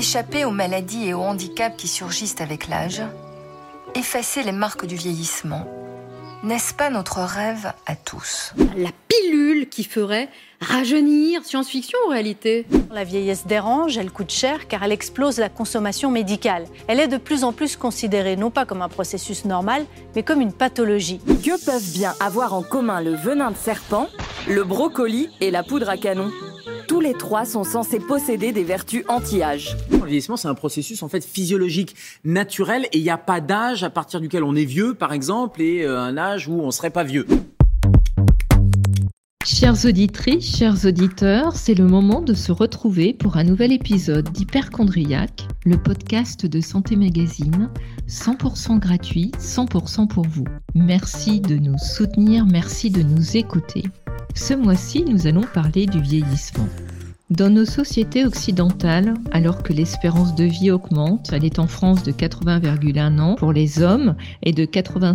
Échapper aux maladies et aux handicaps qui surgissent avec l'âge, effacer les marques du vieillissement, n'est-ce pas notre rêve à tous ? La pilule qui ferait rajeunir, science-fiction en réalité. La vieillesse dérange, elle coûte cher car elle explose la consommation médicale. Elle est de plus en plus considérée non pas comme un processus normal, mais comme une pathologie. Que peuvent bien avoir en commun le venin de serpent, le brocoli et la poudre à canon ? Tous les trois sont censés posséder des vertus anti-âge. Le vieillissement, c'est un processus en fait physiologique, naturel, et il n'y a pas d'âge à partir duquel on est vieux, par exemple, et un âge où on ne serait pas vieux. Chères auditrices, chers auditeurs, c'est le moment de se retrouver pour un nouvel épisode d'Hyperchondriaque, le podcast de Santé Magazine, 100% gratuit, 100% pour vous. Merci de nous soutenir, merci de nous écouter. Ce mois-ci, nous allons parler du vieillissement. Dans nos sociétés occidentales, alors que l'espérance de vie augmente, elle est en France de 80,1 ans pour les hommes et de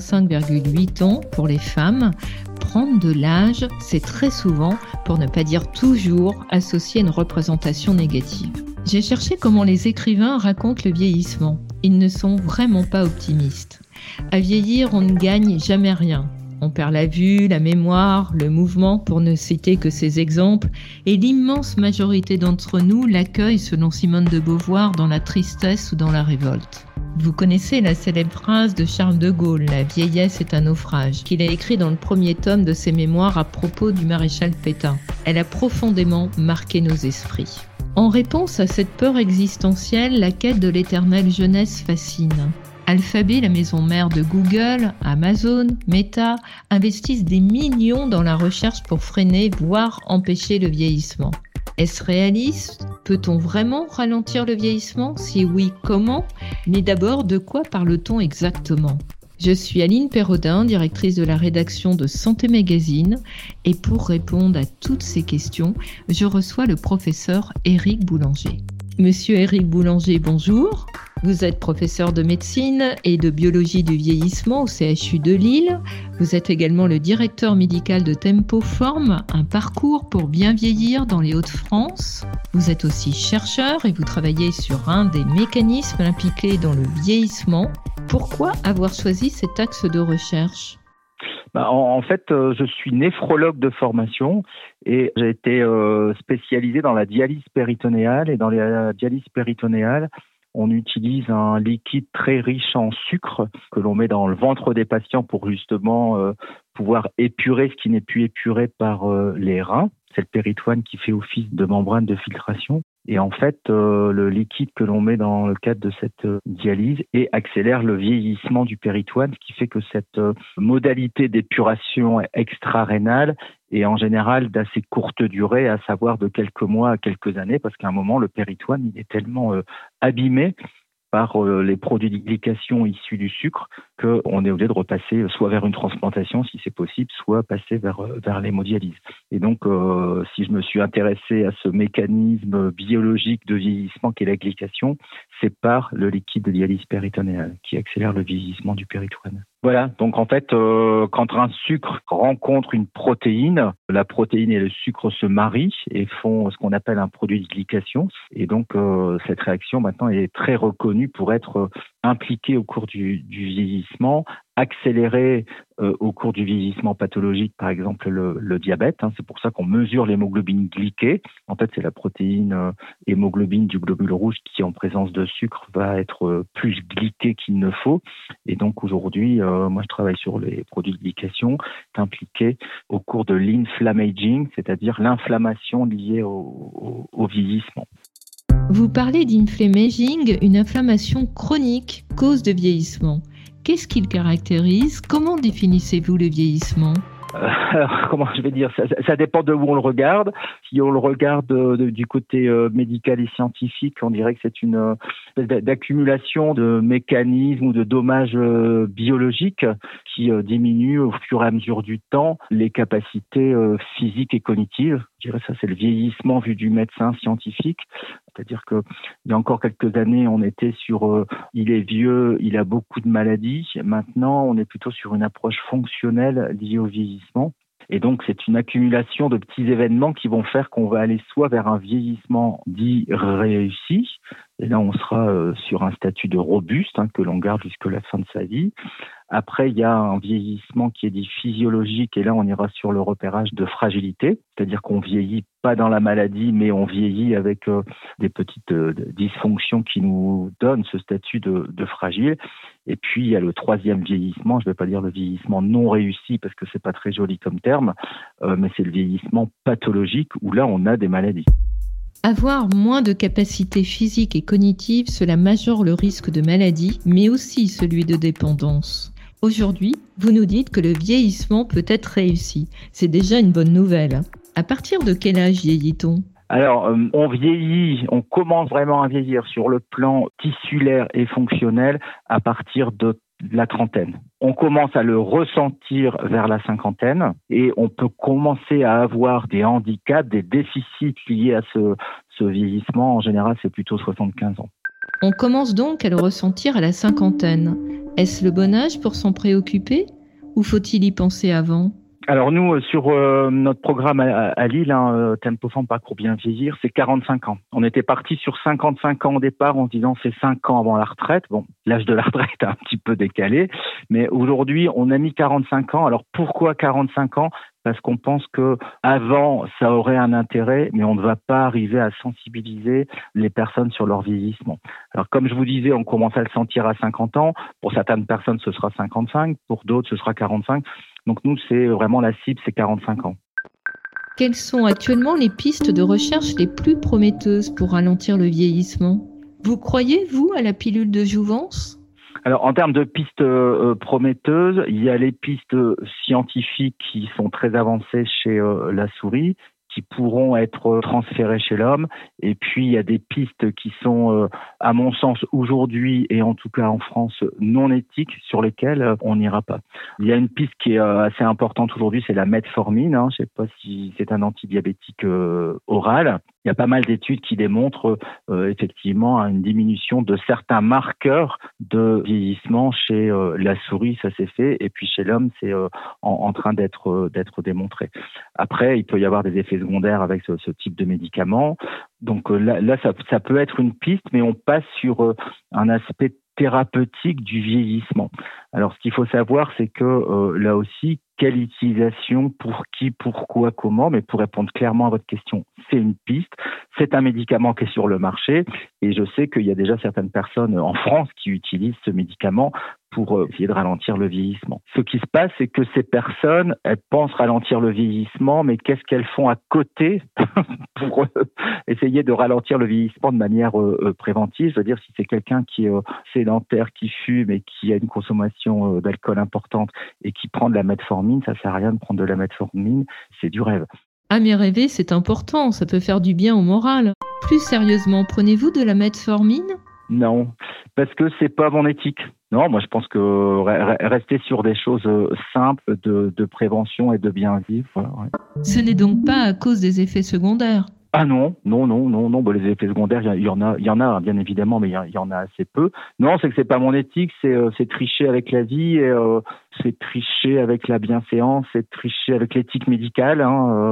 85,8 ans pour les femmes, prendre de l'âge, c'est très souvent, pour ne pas dire toujours, associé à une représentation négative. J'ai cherché comment les écrivains racontent le vieillissement. Ils ne sont vraiment pas optimistes. À vieillir, on ne gagne jamais rien. On perd la vue, la mémoire, le mouvement, pour ne citer que ces exemples, et l'immense majorité d'entre nous l'accueille, selon Simone de Beauvoir, dans la tristesse ou dans la révolte. Vous connaissez la célèbre phrase de Charles de Gaulle, « La vieillesse est un naufrage », qu'il a écrit dans le premier tome de ses mémoires à propos du maréchal Pétain. Elle a profondément marqué nos esprits. En réponse à cette peur existentielle, la quête de l'éternelle jeunesse fascine. Alphabet, la maison mère de Google, Amazon, Meta, investissent des millions dans la recherche pour freiner, voire empêcher le vieillissement. Est-ce réaliste ? Peut-on vraiment ralentir le vieillissement ? Si oui, comment ? Mais d'abord, de quoi parle-t-on exactement ? Je suis Aline Perrodin, directrice de la rédaction de Santé Magazine, et pour répondre à toutes ces questions, je reçois le professeur Éric Boulanger. Monsieur Éric Boulanger, bonjour. Vous êtes professeur de médecine et de biologie du vieillissement au CHU de Lille. Vous êtes également le directeur médical de Tempo Form, un parcours pour bien vieillir dans les Hauts-de-France. Vous êtes aussi chercheur et vous travaillez sur un des mécanismes impliqués dans le vieillissement. Pourquoi avoir choisi cet axe de recherche ? En fait, je suis néphrologue de formation et j'ai été spécialisé dans la dialyse péritonéale. Et dans la dialyse péritonéale, on utilise un liquide très riche en sucre que l'on met dans le ventre des patients pour justement pouvoir épurer ce qui n'est plus épuré par les reins. C'est le péritoine qui fait office de membrane de filtration. Et en fait, le liquide que l'on met dans le cadre de cette dialyse accélère le vieillissement du péritoine, ce qui fait que cette modalité d'épuration extra-rénale est en général d'assez courte durée, à savoir de quelques mois à quelques années, parce qu'à un moment, le péritoine il est tellement abîmé par les produits de glycation issus du sucre qu'on est obligé de repasser soit vers une transplantation si c'est possible, soit passer vers l'hémodialyse. Et donc, si je me suis intéressé à ce mécanisme biologique de vieillissement qu'est la glycation, c'est par le liquide de dialyse péritonéale qui accélère le vieillissement du péritoine. Voilà, donc en fait, quand un sucre rencontre une protéine, la protéine et le sucre se marient et font ce qu'on appelle un produit de glycation. Et donc, cette réaction maintenant est très reconnue pour être impliquée au cours du vieillissement, accélérée au cours du vieillissement pathologique, par exemple le diabète. C'est pour ça qu'on mesure l'hémoglobine glyquée. En fait, c'est la protéine hémoglobine du globule rouge qui, en présence de sucre, va être plus glyquée qu'il ne faut. Et donc aujourd'hui, moi je travaille sur les produits de glycation impliqués au cours de l'inflammaging, c'est-à-dire l'inflammation liée au vieillissement. Vous parlez d'inflammaging, une inflammation chronique, cause de vieillissement. Qu'est-ce qu'il caractérise ? Comment définissez-vous le vieillissement ? Alors, comment je vais dire, ça dépend de où on le regarde. Si on le regarde du côté médical et scientifique, on dirait que c'est une espèce d'accumulation de mécanismes ou de dommages biologiques qui diminuent au fur et à mesure du temps les capacités physiques et cognitives. Je dirais ça, c'est le vieillissement vu du médecin scientifique. C'est-à-dire que il y a encore quelques années, on était sur il est vieux, il a beaucoup de maladies. Maintenant, on est plutôt sur une approche fonctionnelle liée au vieillissement. Et donc, c'est une accumulation de petits événements qui vont faire qu'on va aller soit vers un vieillissement dit réussi, Et là, on sera sur un statut de robuste que l'on garde jusqu'à la fin de sa vie. Après, il y a un vieillissement qui est dit physiologique et là, on ira sur le repérage de fragilité, c'est-à-dire qu'on vieillit pas dans la maladie, mais on vieillit avec des petites dysfonctions qui nous donnent ce statut de fragile. Et puis, il y a le troisième vieillissement, je ne vais pas dire le vieillissement non réussi parce que c'est pas très joli comme terme, mais c'est le vieillissement pathologique où là, on a des maladies. Avoir moins de capacités physiques et cognitives, cela majore le risque de maladie, mais aussi celui de dépendance. Aujourd'hui, vous nous dites que le vieillissement peut être réussi. C'est déjà une bonne nouvelle. À partir de quel âge vieillit-on ? Alors, on vieillit, on commence vraiment à vieillir sur le plan tissulaire et fonctionnel à partir de la trentaine. On commence à le ressentir vers la cinquantaine et on peut commencer à avoir des handicaps, des déficits liés à ce vieillissement. En général, c'est plutôt 75 ans. On commence donc à le ressentir à la cinquantaine. Est-ce le bon âge pour s'en préoccuper ou faut-il y penser avant ? Alors nous, sur notre programme à Lille, Tempo Forme Parcours Bien Vieillir, c'est 45 ans. On était parti sur 55 ans au départ en se disant c'est 5 ans avant la retraite. Bon, l'âge de la retraite est un petit peu décalé, mais aujourd'hui, on a mis 45 ans. Alors pourquoi 45 ans ? Parce qu'on pense que avant ça aurait un intérêt, mais on ne va pas arriver à sensibiliser les personnes sur leur vieillissement. Alors comme je vous disais, on commence à le sentir à 50 ans. Pour certaines personnes, ce sera 55. Pour d'autres, ce sera 45. Donc nous, c'est vraiment la cible, c'est 45 ans. Quelles sont actuellement les pistes de recherche les plus prometteuses pour ralentir le vieillissement ? Vous croyez, vous, à la pilule de jouvence ? Alors, en termes de pistes prometteuses, il y a les pistes scientifiques qui sont très avancées chez la souris, qui pourront être transférées chez l'homme. Et puis, il y a des pistes qui sont, à mon sens, aujourd'hui, et en tout cas en France, non éthiques, sur lesquelles on n'ira pas. Il y a une piste qui est assez importante aujourd'hui, c'est la metformine. Je ne sais pas si c'est un antidiabétique oral. Il y a pas mal d'études qui démontrent effectivement une diminution de certains marqueurs de vieillissement chez la souris, ça s'est fait, et puis chez l'homme, c'est en train d'être démontré. Après, il peut y avoir des effets secondaires avec ce type de médicaments. Donc là ça peut être une piste, mais on passe sur un aspect thérapeutique du vieillissement. Alors, ce qu'il faut savoir, c'est que là aussi, quelle utilisation, pour qui, pourquoi, comment, mais pour répondre clairement à votre question, c'est une piste, c'est un médicament qui est sur le marché et je sais qu'il y a déjà certaines personnes en France qui utilisent ce médicament pour essayer de ralentir le vieillissement. Ce qui se passe, c'est que ces personnes, elles pensent ralentir le vieillissement, mais qu'est-ce qu'elles font à côté pour essayer de ralentir le vieillissement de manière préventive ? Je veux dire, si c'est quelqu'un qui est sédentaire, qui fume et qui a une consommation d'alcool importante et qui prend de la metformine, ça sert à rien de prendre de la metformine, c'est du rêve. Ah mais rêver, c'est important, ça peut faire du bien au moral. Plus sérieusement, prenez-vous de la metformine ? Non, parce que c'est pas mon éthique. Non, moi je pense que rester sur des choses simples de prévention et de bien vivre. Voilà, ouais. Ce n'est donc pas à cause des effets secondaires ? Ah non. Bon, les effets secondaires, il y en a bien évidemment, mais il y en a assez peu. Non, c'est que c'est pas mon éthique, c'est tricher avec la vie, et, c'est tricher avec la bienséance, c'est tricher avec l'éthique médicale.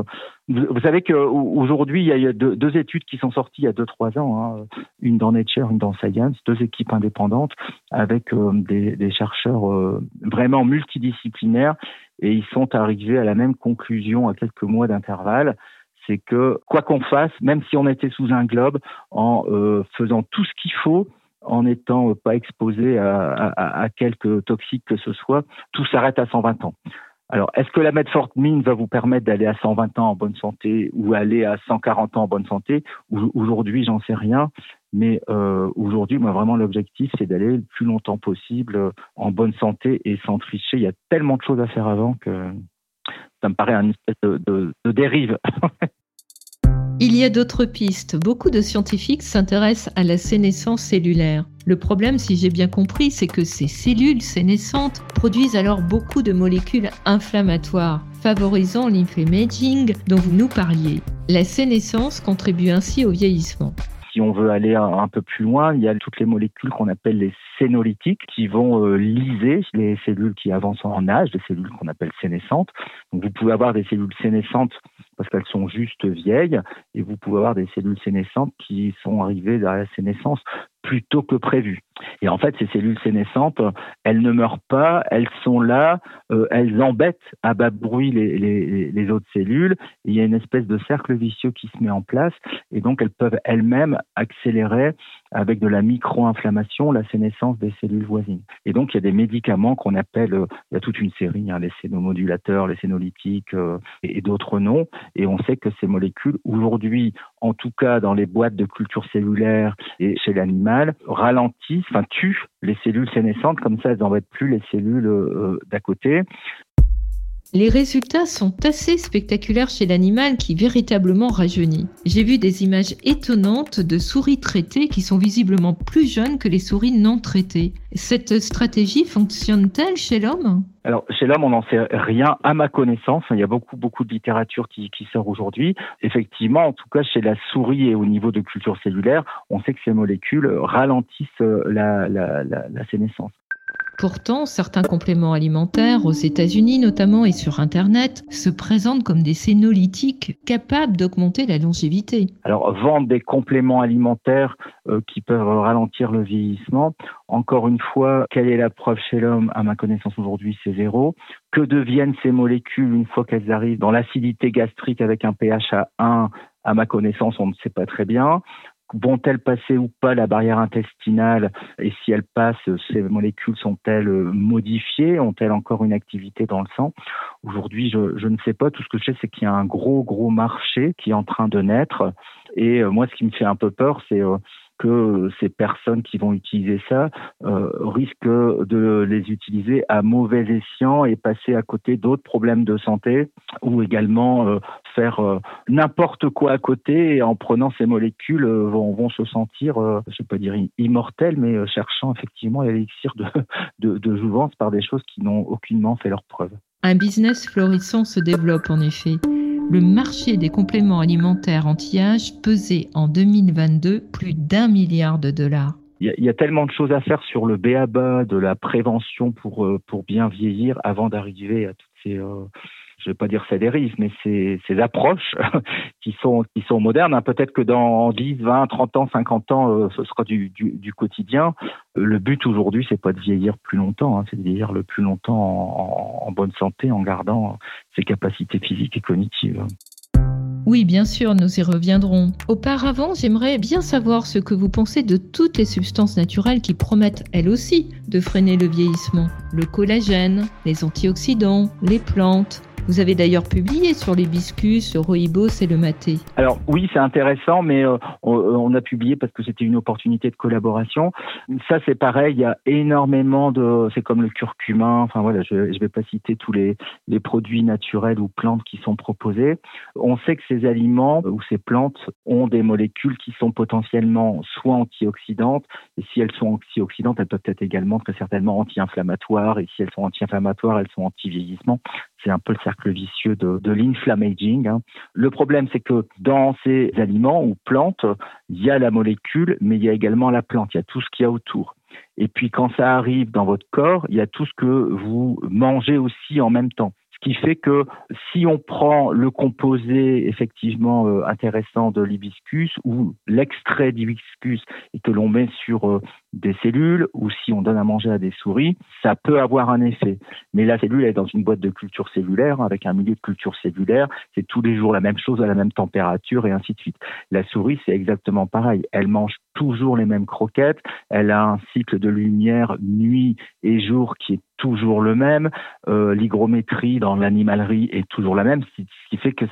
Vous savez qu'aujourd'hui, il y a deux études qui sont sorties il y a 2-3 ans, une dans Nature, une dans Science, 2 équipes indépendantes avec des chercheurs vraiment multidisciplinaires, et ils sont arrivés à la même conclusion à quelques mois d'intervalle. C'est que quoi qu'on fasse, même si on était sous un globe, en faisant tout ce qu'il faut, en n'étant pas exposé à quelque toxique que ce soit, tout s'arrête à 120 ans. Alors, est-ce que la metformine va vous permettre d'aller à 120 ans en bonne santé ou aller à 140 ans en bonne santé ? Aujourd'hui, j'en sais rien. Mais aujourd'hui, moi, vraiment, l'objectif, c'est d'aller le plus longtemps possible en bonne santé et sans tricher. Il y a tellement de choses à faire avant que ça me paraît une espèce de dérive. Il y a d'autres pistes. Beaucoup de scientifiques s'intéressent à la sénescence cellulaire. Le problème, si j'ai bien compris, c'est que ces cellules sénescentes produisent alors beaucoup de molécules inflammatoires, favorisant l'inflammaging dont vous nous parliez. La sénescence contribue ainsi au vieillissement. Si si on veut aller un peu plus loin, il y a toutes les molécules qu'on appelle les sénolytiques qui vont lyser les cellules qui avancent en âge, des cellules qu'on appelle sénescentes. Donc vous pouvez avoir des cellules sénescentes parce qu'elles sont juste vieilles, et vous pouvez avoir des cellules sénescentes qui sont arrivées à la sénescence plus tôt que prévu. Et en fait, ces cellules sénescentes, elles ne meurent pas, elles sont là, elles embêtent à bas bruit les autres cellules. Et il y a une espèce de cercle vicieux qui se met en place, et donc elles peuvent elles-mêmes accélérer avec de la micro-inflammation la sénescence des cellules voisines. Et donc il y a des médicaments qu'on appelle, il y a toute une série, les sénomodulateurs, les sénolytiques et d'autres noms. Et on sait que ces molécules, aujourd'hui, en tout cas dans les boîtes de culture cellulaire et chez l'animal, ralentissent, tuent les cellules sénescentes, comme ça elles n'embêtent plus les cellules d'à côté. Les résultats sont assez spectaculaires chez l'animal qui véritablement rajeunit. J'ai vu des images étonnantes de souris traitées qui sont visiblement plus jeunes que les souris non traitées. Cette stratégie fonctionne-t-elle chez l'homme ? Alors, chez l'homme, on n'en sait rien à ma connaissance. Il y a beaucoup de littérature qui sort aujourd'hui. Effectivement, en tout cas, chez la souris et au niveau de culture cellulaire, on sait que ces molécules ralentissent la sénescence. Pourtant, certains compléments alimentaires, aux États-Unis notamment et sur Internet, se présentent comme des sénolytiques capables d'augmenter la longévité. Alors, vendre des compléments alimentaires qui peuvent ralentir le vieillissement, encore une fois, quelle est la preuve chez l'homme ? À ma connaissance aujourd'hui, c'est 0. Que deviennent ces molécules une fois qu'elles arrivent dans l'acidité gastrique avec un pH à 1 ? À ma connaissance, on ne sait pas très bien. Vont-elles passer ou pas la barrière intestinale? Et si elles passent, ces molécules sont-elles modifiées? Ont-elles encore une activité dans le sang? Aujourd'hui, je ne sais pas. Tout ce que je sais, c'est qu'il y a un gros marché qui est en train de naître. Et moi, ce qui me fait un peu peur, c'est que ces personnes qui vont utiliser ça risquent de les utiliser à mauvais escient et passer à côté d'autres problèmes de santé, ou également faire n'importe quoi à côté, et en prenant ces molécules vont se sentir, je ne vais pas dire immortels, mais cherchant effectivement l'élixir de jouvence par des choses qui n'ont aucunement fait leur preuve. Un business florissant se développe en effet. Le marché des compléments alimentaires anti-âge pesait en 2022 plus d'1 milliard de dollars. Il y a tellement de choses à faire sur le b.a.-ba de la prévention pour bien vieillir avant d'arriver à toutes ces, je vais pas dire ces dérives, mais ces approches qui sont modernes. Peut-être que dans 10, 20, 30 ans, 50 ans, ce sera du quotidien. Le but aujourd'hui, c'est pas de vieillir plus longtemps, c'est de vieillir le plus longtemps en bonne santé, en gardant ses capacités physiques et cognitives. Oui, bien sûr, nous y reviendrons. Auparavant, j'aimerais bien savoir ce que vous pensez de toutes les substances naturelles qui promettent, elles aussi, de freiner le vieillissement. Le collagène, les antioxydants, les plantes. Vous avez d'ailleurs publié sur l'hibiscus, le rooibos et le maté. Alors oui, c'est intéressant, mais on a publié parce que c'était une opportunité de collaboration. Ça, c'est pareil, il y a énormément c'est comme le curcumin, je vais pas citer tous les produits naturels ou plantes qui sont proposés. On sait que ces aliments ou ces plantes ont des molécules qui sont potentiellement soit antioxydantes, et si elles sont antioxydantes, elles peuvent être également très certainement anti-inflammatoires, et si elles sont anti-inflammatoires, elles sont anti-vieillissement. C'est un peu le cercle vicieux de l'inflammaging. Le problème, c'est que dans ces aliments ou plantes, il y a la molécule, mais il y a également la plante, il y a tout ce qu'il y a autour. Et puis quand ça arrive dans votre corps, il y a tout ce que vous mangez aussi en même temps. Ce qui fait que si on prend le composé effectivement intéressant de l'hibiscus ou l'extrait d'hibiscus et que l'on met sur des cellules, ou si on donne à manger à des souris, ça peut avoir un effet. Mais la cellule est dans une boîte de culture cellulaire, avec un milieu de culture cellulaire, c'est tous les jours la même chose à la même température et ainsi de suite. La souris, c'est exactement pareil. Elle mange toujours les mêmes croquettes, elle a un cycle de lumière nuit et jour qui est toujours le même, l'hygrométrie dans l'animalerie est toujours la même, ce qui fait que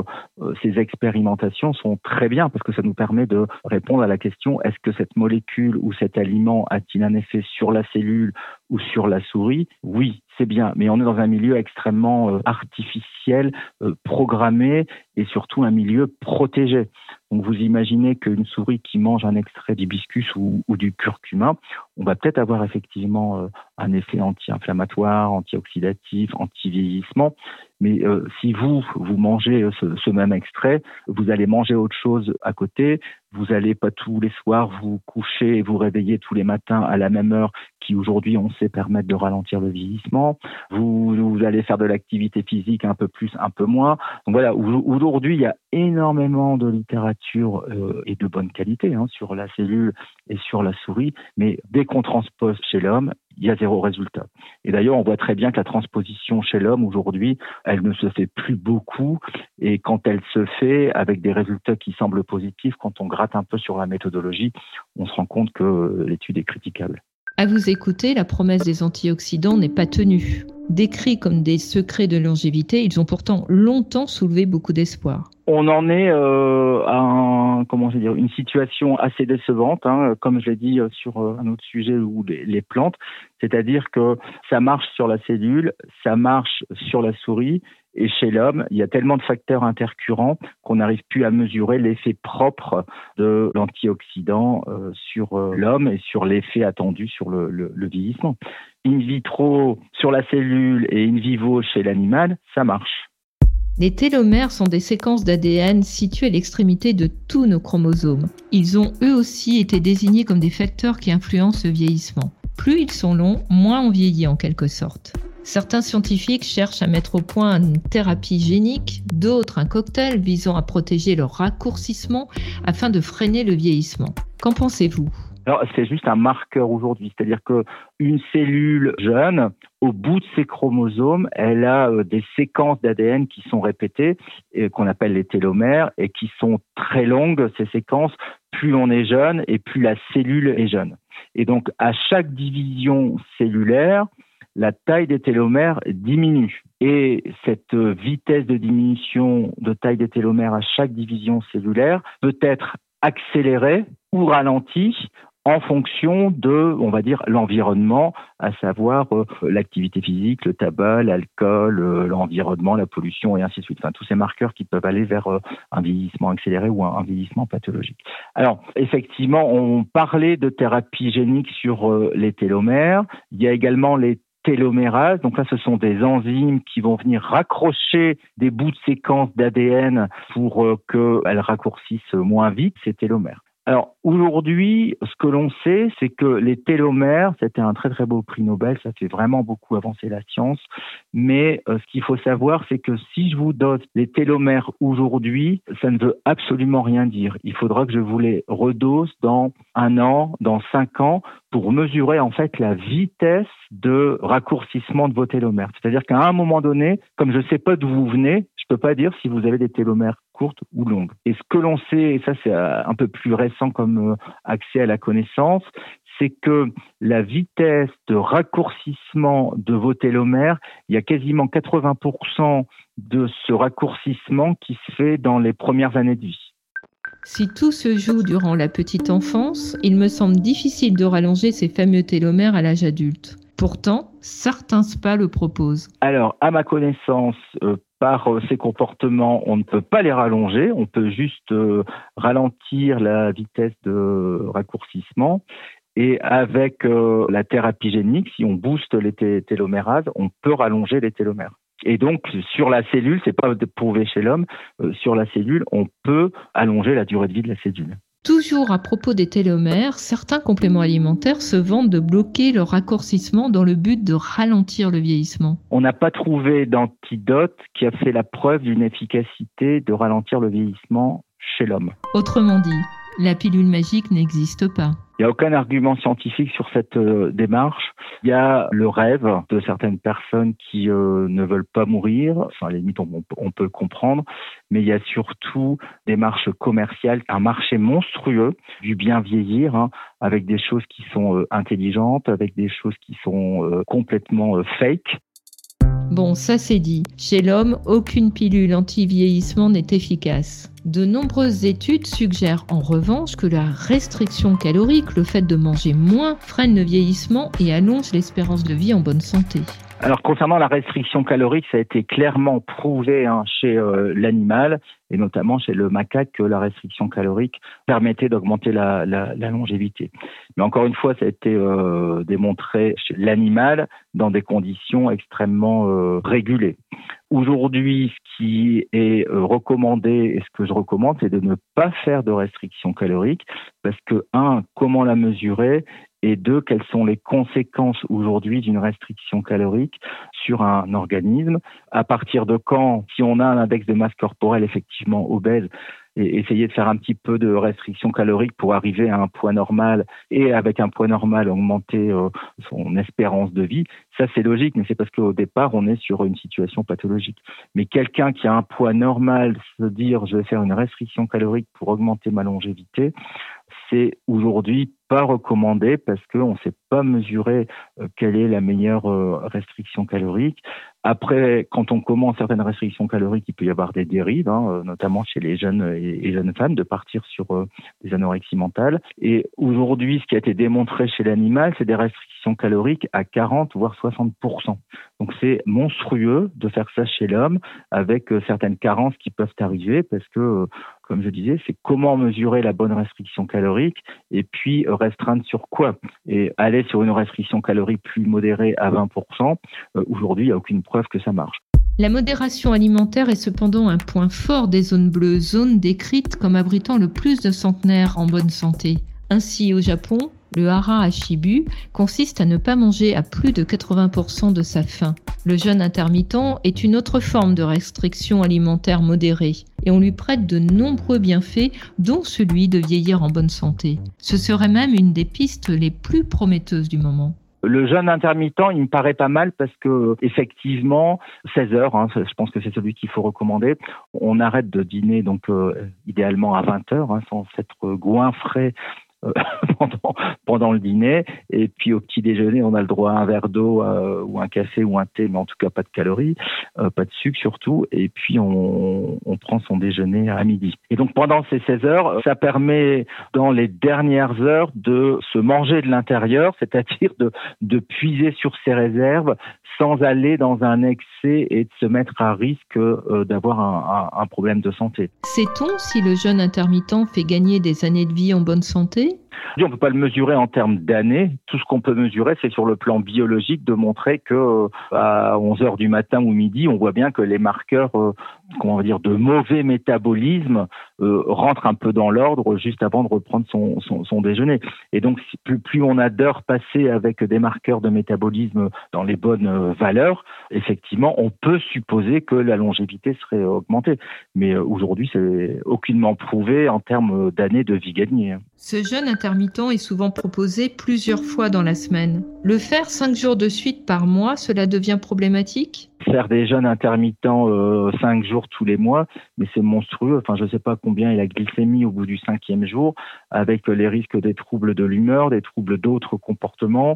ces expérimentations sont très bien parce que ça nous permet de répondre à la question est-ce que cette molécule ou cet aliment a-t-il un effet sur la cellule ou sur la souris? Oui, c'est bien, mais on est dans un milieu extrêmement artificiel, programmé et surtout un milieu protégé. Donc vous imaginez qu'une souris qui mange un extrait d'hibiscus ou du curcuma, on va peut-être avoir effectivement un effet anti-inflammatoire, antioxydatif, anti-vieillissement. Mais si vous mangez ce même extrait, vous allez manger autre chose à côté. Vous n'allez pas tous les soirs vous coucher et vous réveiller tous les matins à la même heure qui aujourd'hui on sait permettre de ralentir le vieillissement. Vous allez faire de l'activité physique un peu plus, un peu moins. Donc voilà, aujourd'hui il y a énormément de littérature et de bonne qualité sur la cellule et sur la souris, mais dès qu'on transpose chez l'homme, il y a zéro résultat. Et d'ailleurs, on voit très bien que la transposition chez l'homme aujourd'hui, elle ne se fait plus beaucoup. Et quand elle se fait avec des résultats qui semblent positifs, quand on gratte un peu sur la méthodologie, on se rend compte que l'étude est critiquable. À vous écouter, la promesse des antioxydants n'est pas tenue. Décrits comme des secrets de longévité, ils ont pourtant longtemps soulevé beaucoup d'espoir. On en est à une situation assez décevante, comme je l'ai dit sur un autre sujet ou les plantes, c'est-à-dire que ça marche sur la cellule, ça marche sur la souris, et chez l'homme, il y a tellement de facteurs intercurrents qu'on n'arrive plus à mesurer l'effet propre de l'antioxydant sur l'homme et sur l'effet attendu sur le vieillissement. In vitro sur la cellule et in vivo chez l'animal, ça marche. Les télomères sont des séquences d'ADN situées à l'extrémité de tous nos chromosomes. Ils ont eux aussi été désignés comme des facteurs qui influencent le vieillissement. Plus ils sont longs, moins on vieillit en quelque sorte. Certains scientifiques cherchent à mettre au point une thérapie génique, d'autres un cocktail visant à protéger le raccourcissement afin de freiner le vieillissement. Qu'en pensez-vous ? Alors, c'est juste un marqueur aujourd'hui, c'est-à-dire qu'une cellule jeune, au bout de ses chromosomes, elle a des séquences d'ADN qui sont répétées, et qu'on appelle les télomères, et qui sont très longues, ces séquences. Plus on est jeune et plus la cellule est jeune. Et donc, à chaque division cellulaire, la taille des télomères diminue. Et cette vitesse de diminution de taille des télomères à chaque division cellulaire peut être accélérée ou ralentie en fonction de, on va dire, l'environnement, à savoir l'activité physique, le tabac, l'alcool, l'environnement, la pollution et ainsi de suite. Enfin, tous ces marqueurs qui peuvent aller vers un vieillissement accéléré ou un vieillissement pathologique. Alors, effectivement, on parlait de thérapie génique sur les télomères. Il y a également les télomérases. Donc là, ce sont des enzymes qui vont venir raccrocher des bouts de séquences d'ADN pour qu'elles raccourcissent moins vite ces télomères. Alors aujourd'hui, ce que l'on sait, c'est que les télomères, c'était un très très beau prix Nobel, ça fait vraiment beaucoup avancer la science, mais ce qu'il faut savoir, c'est que si je vous donne les télomères aujourd'hui, ça ne veut absolument rien dire. Il faudra que je vous les redose dans 1 an, dans 5 ans, pour mesurer en fait la vitesse de raccourcissement de vos télomères. C'est-à-dire qu'à un moment donné, comme je ne sais pas d'où vous venez, je ne peux pas dire si vous avez des télomères courtes ou longues. Et ce que l'on sait, et ça c'est un peu plus récent comme accès à la connaissance, c'est que la vitesse de raccourcissement de vos télomères, il y a quasiment 80% de ce raccourcissement qui se fait dans les premières années de vie. Si tout se joue durant la petite enfance, il me semble difficile de rallonger ces fameux télomères à l'âge adulte. Pourtant, certains spas le proposent. Alors, à ma connaissance, par ces comportements, on ne peut pas les rallonger, on peut juste ralentir la vitesse de raccourcissement. Et avec la thérapie génique, si on booste les télomérases, on peut rallonger les télomères. Et donc, sur la cellule, c'est pas prouvé chez l'homme, sur la cellule, on peut allonger la durée de vie de la cellule. Toujours à propos des télomères, certains compléments alimentaires se vantent de bloquer le raccourcissement dans le but de ralentir le vieillissement. On n'a pas trouvé d'antidote qui a fait la preuve d'une efficacité de ralentir le vieillissement chez l'homme. Autrement dit, la pilule magique n'existe pas. Il n'y a aucun argument scientifique sur cette démarche. Il y a le rêve de certaines personnes qui ne veulent pas mourir. Enfin, à la limite, on peut le comprendre. Mais il y a surtout des marches commerciales, un marché monstrueux du bien vieillir, avec des choses qui sont intelligentes, avec des choses qui sont complètement fake. Bon, ça c'est dit. Chez l'homme, aucune pilule anti-vieillissement n'est efficace. De nombreuses études suggèrent en revanche que la restriction calorique, le fait de manger moins, freine le vieillissement et allonge l'espérance de vie en bonne santé. Alors concernant la restriction calorique, ça a été clairement prouvé chez l'animal et notamment chez le macaque que la restriction calorique permettait d'augmenter la longévité. Mais encore une fois, ça a été démontré chez l'animal dans des conditions extrêmement régulées. Aujourd'hui, ce qui est recommandé et ce que je recommande, c'est de ne pas faire de restriction calorique parce que, 1, comment la mesurer ? Et 2, quelles sont les conséquences aujourd'hui d'une restriction calorique sur un organisme ? À partir de quand, si on a un index de masse corporelle effectivement obèse, et essayer de faire un petit peu de restriction calorique pour arriver à un poids normal et avec un poids normal augmenter son espérance de vie, ça c'est logique, mais c'est parce qu'au départ on est sur une situation pathologique. Mais quelqu'un qui a un poids normal, se dire je vais faire une restriction calorique pour augmenter ma longévité, c'est aujourd'hui pas recommandé parce qu'on ne sait pas mesurer quelle est la meilleure restriction calorique. Après, quand on commence certaines restrictions caloriques, il peut y avoir des dérives, notamment chez les jeunes et jeunes femmes, de partir sur des anorexies mentales. Et aujourd'hui, ce qui a été démontré chez l'animal, c'est des restrictions caloriques à 40 voire 60%. Donc c'est monstrueux de faire ça chez l'homme avec certaines carences qui peuvent arriver parce que, comme je disais, c'est comment mesurer la bonne restriction calorique et puis restreindre sur quoi. Et aller sur une restriction calorique plus modérée à 20%, aujourd'hui, il n'y a aucune preuve que ça marche. La modération alimentaire est cependant un point fort des zones bleues, zones décrites comme abritant le plus de centenaires en bonne santé. Ainsi, au Japon, le hara hashibu consiste à ne pas manger à plus de 80% de sa faim. Le jeûne intermittent est une autre forme de restriction alimentaire modérée et on lui prête de nombreux bienfaits, dont celui de vieillir en bonne santé. Ce serait même une des pistes les plus prometteuses du moment. Le jeûne intermittent, il me paraît pas mal parce que effectivement, 16 heures, je pense que c'est celui qu'il faut recommander. On arrête de dîner donc idéalement à 20 heures, sans s'être goinfré pendant le dîner, et puis au petit déjeuner on a le droit à un verre d'eau ou un café ou un thé, mais en tout cas pas de calories, pas de sucre surtout, et puis on prend son déjeuner à midi. Et donc pendant ces 16 heures, ça permet dans les dernières heures de se manger de l'intérieur, c'est-à-dire de puiser sur ses réserves sans aller dans un excès et de se mettre à risque d'avoir un problème de santé. Sait-on si le jeûne intermittent fait gagner des années de vie en bonne santé ? On ne peut pas le mesurer en termes d'années. Tout ce qu'on peut mesurer, c'est sur le plan biologique de montrer que à 11h du matin ou midi, on voit bien que les marqueurs de mauvais métabolisme rentrent un peu dans l'ordre juste avant de reprendre son déjeuner. Et donc, plus on a d'heures passées avec des marqueurs de métabolisme dans les bonnes valeurs, effectivement, on peut supposer que la longévité serait augmentée. Mais aujourd'hui, c'est aucunement prouvé en termes d'années de vie gagnée. Ce jeûne intermittent est souvent proposé plusieurs fois dans la semaine. Le faire 5 jours de suite par mois, cela devient problématique ? Faire des jeûnes intermittents 5 jours tous les mois, mais c'est monstrueux. Enfin, je ne sais pas combien est la glycémie au bout du 5e jour, avec les risques des troubles de l'humeur, des troubles d'autres comportements,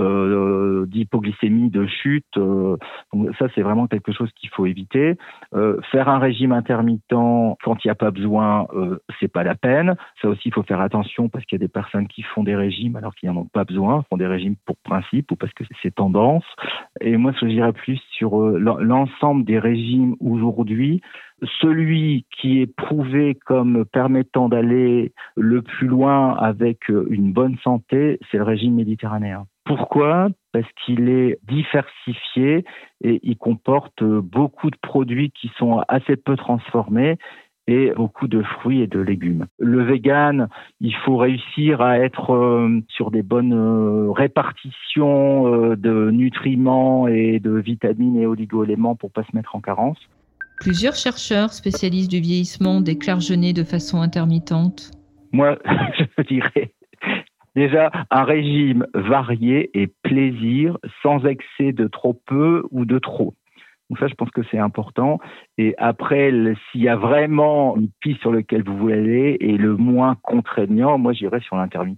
d'hypoglycémie, de chute. Donc ça, c'est vraiment quelque chose qu'il faut éviter. Faire un régime intermittent quand il n'y a pas besoin, c'est pas la peine. Ça aussi, il faut faire attention parce qu'il y a des personnes qui font des régimes alors qu'ils n'en ont pas besoin, font des régimes pour principe ou parce que c'est tendance. Et moi, ce que je dirais plus sur l'ensemble des régimes aujourd'hui, celui qui est prouvé comme permettant d'aller le plus loin avec une bonne santé, c'est le régime méditerranéen. Pourquoi ? Parce qu'il est diversifié et il comporte beaucoup de produits qui sont assez peu transformés et beaucoup de fruits et de légumes. Le vegan, il faut réussir à être sur des bonnes répartitions de nutriments et de vitamines et oligo-éléments pour pas se mettre en carence. Plusieurs chercheurs spécialistes du vieillissement déclarent jeûner de façon intermittente. Moi, je dirais déjà un régime varié et plaisir, sans excès de trop peu ou de trop. Donc ça, je pense que c'est important. Et après, s'il y a vraiment une piste sur laquelle vous voulez aller et le moins contraignant, moi, j'irais sur l'intermittent.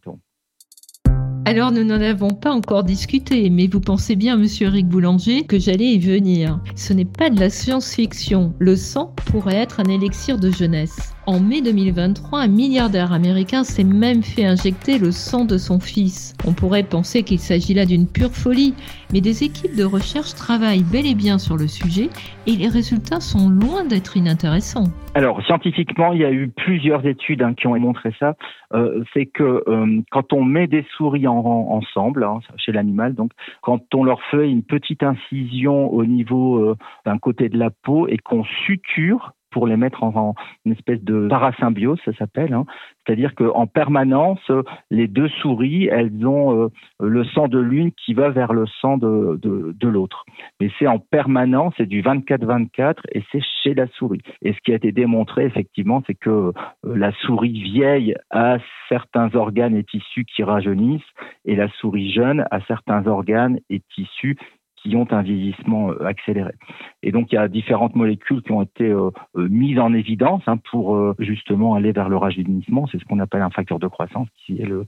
Alors, nous n'en avons pas encore discuté, mais vous pensez bien, monsieur Eric Boulanger, que j'allais y venir. Ce n'est pas de la science-fiction. Le sang pourrait être un élixir de jeunesse. En mai 2023, un milliardaire américain s'est même fait injecter le sang de son fils. On pourrait penser qu'il s'agit là d'une pure folie, mais des équipes de recherche travaillent bel et bien sur le sujet et les résultats sont loin d'être inintéressants. Alors, scientifiquement, il y a eu plusieurs études qui ont montré ça. C'est que quand on met des souris ensemble, chez l'animal, donc quand on leur fait une petite incision au niveau d'un côté de la peau et qu'on suture pour les mettre en une espèce de parasymbiose, ça s'appelle. C'est-à-dire qu'en permanence, les deux souris, elles ont le sang de l'une qui va vers le sang de l'autre. Mais c'est en permanence, c'est du 24-24 et c'est chez la souris. Et ce qui a été démontré, effectivement, c'est que la souris vieille a certains organes et tissus qui rajeunissent et la souris jeune a certains organes et tissus qui ont un vieillissement accéléré. Et donc, il y a différentes molécules qui ont été mises en évidence pour justement aller vers le rajeunissement. C'est ce qu'on appelle un facteur de croissance, qui est le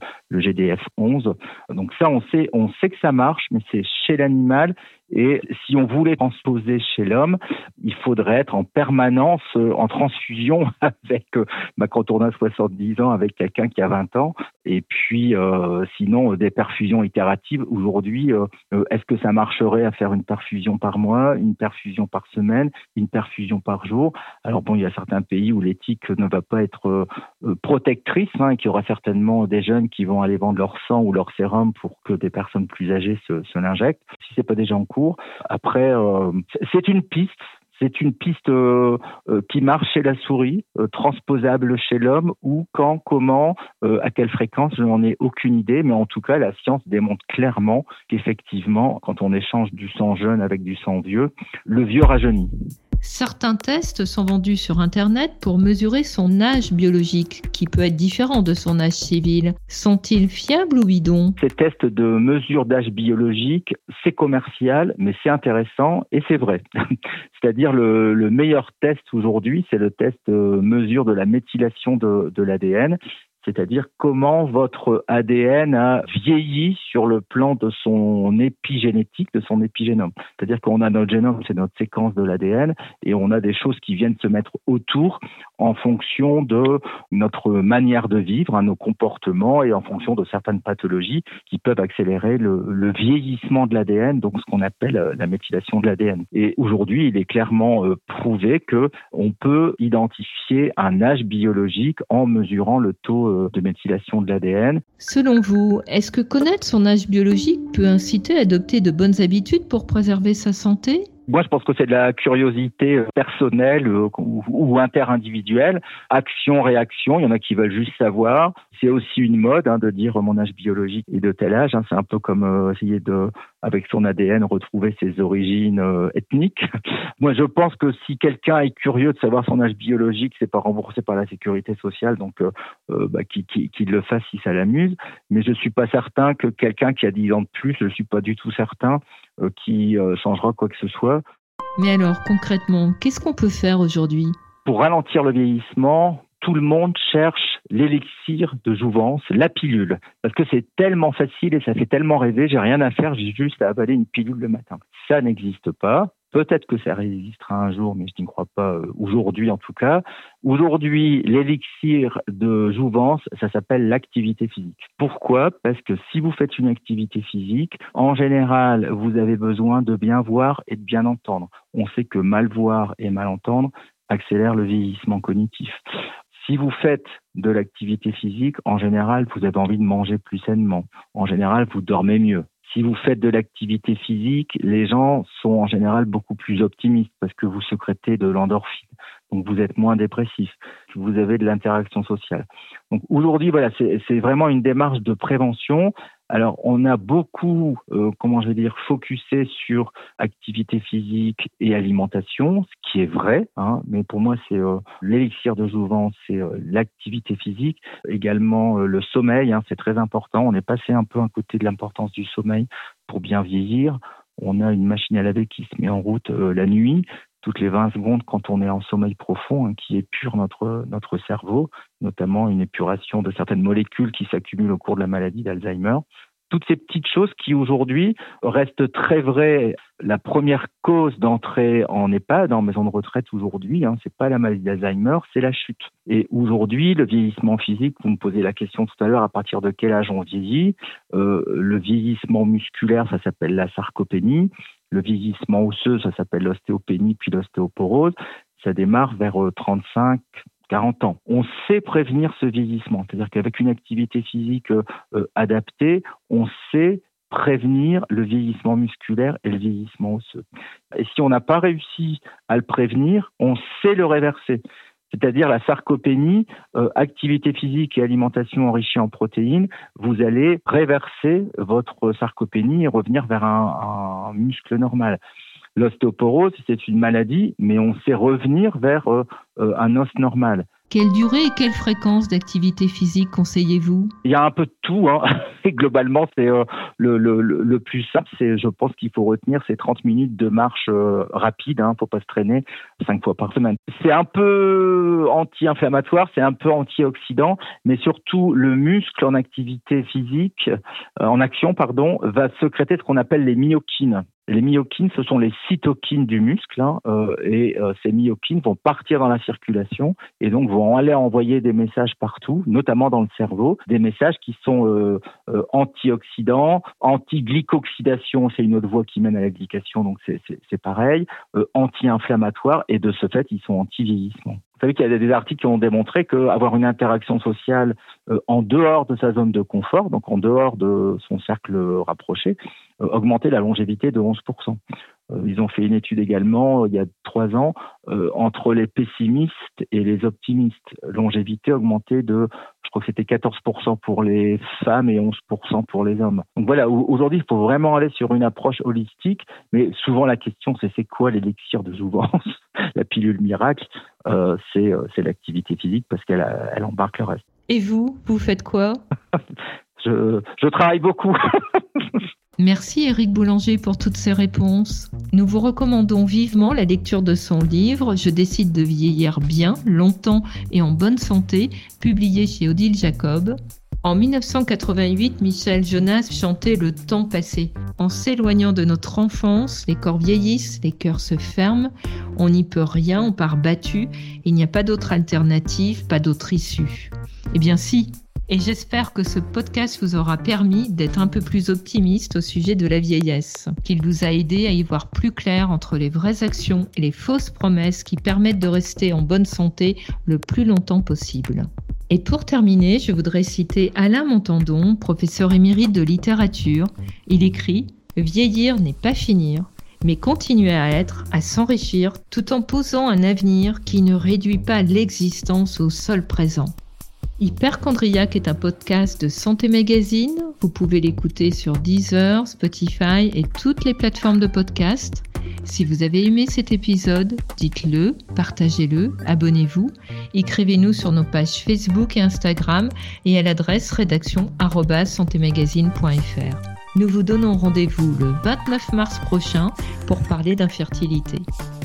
GDF11. Donc ça, on sait que ça marche, mais c'est chez l'animal. Et si on voulait transposer chez l'homme, il faudrait être en permanence en transfusion avec, quand on a 70 ans, avec quelqu'un qui a 20 ans. Et puis, sinon, des perfusions itératives. Aujourd'hui, est-ce que ça marcherait à faire une perfusion par mois, une perfusion par semaine, une perfusion par jour? Alors bon, il y a certains pays où l'éthique ne va pas être protectrice, et qu'il y aura certainement des jeunes qui vont aller vendre leur sang ou leur sérum pour que des personnes plus âgées se l'injectent, si c'est pas déjà en cours. Après, c'est une piste. C'est une piste qui marche chez la souris, transposable chez l'homme, où, quand, comment, à quelle fréquence, je n'en ai aucune idée. Mais en tout cas, la science démontre clairement qu'effectivement, quand on échange du sang jeune avec du sang vieux, le vieux rajeunit. Certains tests sont vendus sur Internet pour mesurer son âge biologique, qui peut être différent de son âge civil. Sont-ils fiables ou bidons? Ces tests de mesure d'âge biologique, c'est commercial, mais c'est intéressant et c'est vrai. C'est-à-dire le meilleur test aujourd'hui, c'est le test mesure de la méthylation de l'ADN. C'est-à-dire comment votre ADN a vieilli sur le plan de son épigénétique, de son épigénome. C'est-à-dire qu'on a notre génome, c'est notre séquence de l'ADN, et on a des choses qui viennent se mettre autour en fonction de notre manière de vivre, nos comportements, et en fonction de certaines pathologies qui peuvent accélérer le vieillissement de l'ADN, donc ce qu'on appelle la méthylation de l'ADN. Et aujourd'hui, il est clairement prouvé qu'on peut identifier un âge biologique en mesurant le taux de méthylation de l'ADN. Selon vous, est-ce que connaître son âge biologique peut inciter à adopter de bonnes habitudes pour préserver sa santé ? Moi, je pense que c'est de la curiosité personnelle ou interindividuelle. Action-réaction, il y en a qui veulent juste savoir. C'est aussi une mode de dire mon âge biologique est de tel âge. C'est un peu comme essayer avec son ADN, retrouver ses origines ethniques. Moi, je pense que si quelqu'un est curieux de savoir son âge biologique, c'est pas remboursé par la sécurité sociale, donc qu'il le fasse si ça l'amuse. Mais je suis pas certain que quelqu'un qui a 10 ans de plus, je suis pas du tout certain qui changera quoi que ce soit. Mais alors, concrètement, qu'est-ce qu'on peut faire aujourd'hui ? Pour ralentir le vieillissement, tout le monde cherche l'élixir de jouvence, la pilule. Parce que c'est tellement facile et ça fait tellement rêver, j'ai rien à faire, j'ai juste à avaler une pilule le matin. Ça n'existe pas. Peut-être que ça résistera un jour, mais je n'y crois pas aujourd'hui en tout cas. Aujourd'hui, l'élixir de jouvence, ça s'appelle l'activité physique. Pourquoi ? Parce que si vous faites une activité physique, en général, vous avez besoin de bien voir et de bien entendre. On sait que mal voir et mal entendre accélère le vieillissement cognitif. Si vous faites de l'activité physique, en général, vous avez envie de manger plus sainement. En général, vous dormez mieux. Si vous faites de l'activité physique, les gens sont en général beaucoup plus optimistes parce que vous sécrétez de l'endorphine. Donc, vous êtes moins dépressif. Vous avez de l'interaction sociale. Donc, aujourd'hui, voilà, c'est vraiment une démarche de prévention. Alors, on a beaucoup, focusé sur activité physique et alimentation, ce qui est vrai, mais pour moi, c'est l'élixir de jouvence, c'est l'activité physique. Également, le sommeil, c'est très important. On est passé un peu à côté de l'importance du sommeil pour bien vieillir. On a une machine à laver qui se met en route la nuit, toutes les 20 secondes quand on est en sommeil profond, qui épure notre cerveau, notamment une épuration de certaines molécules qui s'accumulent au cours de la maladie d'Alzheimer. toutes ces petites choses qui aujourd'hui restent très vraies. La première cause d'entrée en EHPAD, en maison de retraite aujourd'hui, c'est pas la maladie d'Alzheimer, c'est la chute. Et aujourd'hui, le vieillissement physique, vous me posez la question tout à l'heure, à partir de quel âge on vieillit. Le vieillissement musculaire, ça s'appelle la sarcopénie. Le vieillissement osseux, ça s'appelle l'ostéopénie, puis l'ostéoporose. Ça démarre vers 35, 40 ans. On sait prévenir ce vieillissement, c'est-à-dire qu'avec une activité physique adaptée, on sait prévenir le vieillissement musculaire et le vieillissement osseux. Et si on n'a pas réussi à le prévenir, on sait le réverser. C'est-à-dire la sarcopénie, activité physique et alimentation enrichie en protéines, vous allez réverser votre sarcopénie et revenir vers un muscle normal. L'ostéoporose, c'est une maladie, mais on sait revenir vers un os normal. Quelle durée et quelle fréquence d'activité physique conseillez-vous ? Il y a un peu de tout, Et globalement, c'est le plus simple. Je pense qu'il faut retenir ces 30 minutes de marche rapide. Faut pas se traîner 5 fois par semaine. C'est un peu anti-inflammatoire, c'est un peu antioxydant, mais surtout le muscle en activité physique, en action, va sécréter ce qu'on appelle les myokines. Les myokines, ce sont les cytokines du muscle, et ces myokines vont partir dans la circulation et donc vont aller envoyer des messages partout, notamment dans le cerveau, des messages qui sont antioxydants, anti-glycoxydation, c'est une autre voie qui mène à la glycation, donc c'est pareil, anti-inflammatoires, et de ce fait, ils sont anti-vieillissement. Vous savez qu'il y a des articles qui ont démontré qu'avoir une interaction sociale en dehors de sa zone de confort, donc en dehors de son cercle rapproché, augmentait la longévité de 11%. Ils ont fait une étude également, il y a 3 ans, entre les pessimistes et les optimistes. Longévité augmentée de, je crois que c'était 14% pour les femmes et 11% pour les hommes. Donc voilà, aujourd'hui, il faut vraiment aller sur une approche holistique, mais souvent la question, c'est quoi l'élixir de jouvence, la pilule miracle, c'est l'activité physique parce qu'elle embarque le reste. Et vous faites quoi ? Je travaille beaucoup. Merci Éric Boulanger pour toutes ces réponses. Nous vous recommandons vivement la lecture de son livre « Je décide de vieillir bien, longtemps et en bonne santé », publié chez Odile Jacob. En 1988, Michel Jonas chantait « Le temps passé ». En s'éloignant de notre enfance, les corps vieillissent, les cœurs se ferment, on n'y peut rien, on part battu, il n'y a pas d'autre alternative, pas d'autre issue. Eh bien si. Et j'espère que ce podcast vous aura permis d'être un peu plus optimiste au sujet de la vieillesse, qu'il vous a aidé à y voir plus clair entre les vraies actions et les fausses promesses qui permettent de rester en bonne santé le plus longtemps possible. Et pour terminer, je voudrais citer Alain Montandon, professeur émérite de littérature. Il écrit « Vieillir n'est pas finir, mais continuer à être, à s'enrichir, tout en posant un avenir qui ne réduit pas l'existence au seul présent ». Hyperchondriac est un podcast de Santé Magazine. Vous pouvez l'écouter sur Deezer, Spotify et toutes les plateformes de podcast. Si vous avez aimé cet épisode, dites-le, partagez-le, abonnez-vous, écrivez-nous sur nos pages Facebook et Instagram et à l'adresse rédaction@santemagazine.fr. Nous vous donnons rendez-vous le 29 mars prochain pour parler d'infertilité.